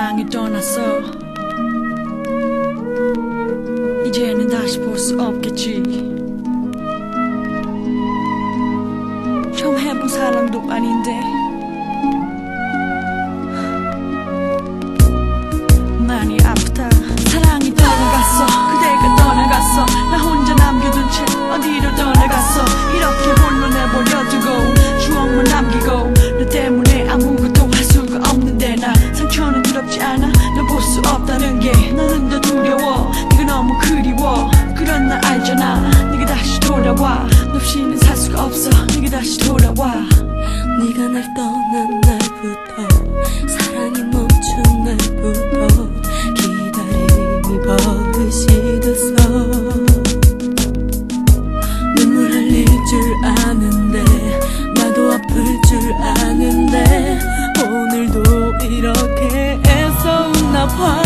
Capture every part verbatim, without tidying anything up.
사랑이 떠났어. 이제는 다시 볼 수 없겠지. 처음 해본 사랑도 아닌데 많이 아프다. 사랑이 떠나갔어. 그대가 떠나갔어. 나 혼자 남겨둔 채 어디로 떠나갔어. 이렇게 홀로 내버려두고 추억만 남기고 너 때문에 아무것도 할 수가 없는데 나 상처는 두렵지 않아. 너 볼 수 없다는 게 나는 더 두려워. 네가 너무 그리워. 그런 날 알잖아. 네가 다시 돌아와. 너 없이는 살 수가 없어. 네가 다시 돌아와. 네가 날 떠난 날부터 사랑이 멈춘 날부터 기다림이 버릇이 됐어. 눈물 흘릴 줄 아는데 나도 아플 줄 아는데 오늘도 이렇게 애써나봐.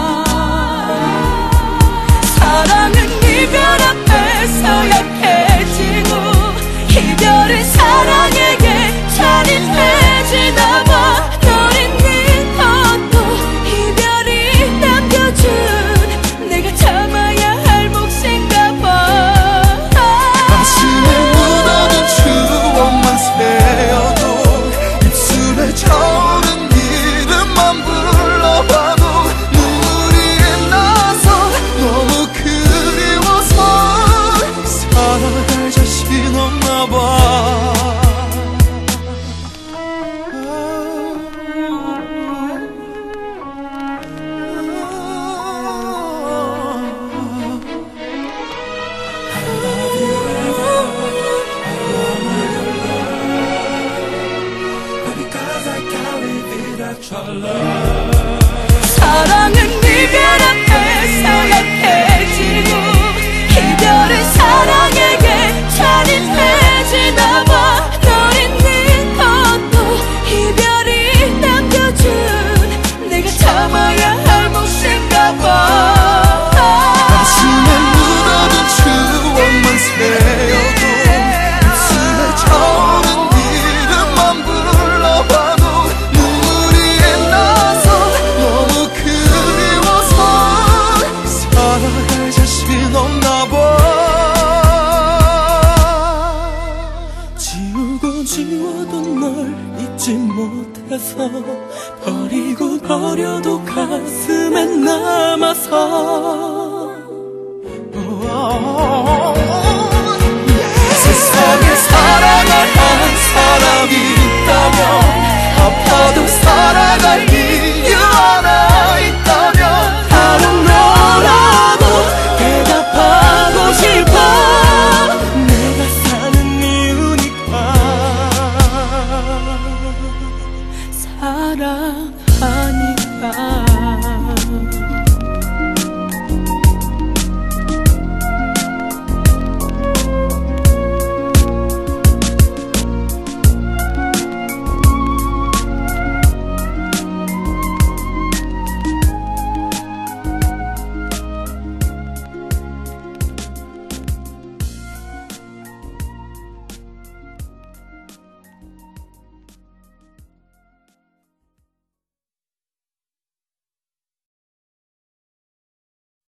사랑은 이별 앞에서 약해지고 이별은 사랑에게 잔인해지나봐. 널 잊는 것도 이별이 남겨준 내가 참아야 할 몫인가봐. 가슴에 묻어둔 추억만 새어도 입술에 저는 이름만 불러봐도 눈물이 나서 너무 그리워서 살아갈 자신 없나봐. 사랑은 이별 앞에서 약해지고 이별은 사랑에게 잔인해지나봐. 널 잊는 것도 이별이 남겨준 내가 참아야 할 몫인가봐. 가슴에 묻어둔 추억만 새어도 입술에 저는 이름만 불러봐도 눈물이 나서 너무 그리워서 살아갈 자신 없나봐. 지우고 지워도 널 잊지 못해서 버리고 버려도 가슴에 남아서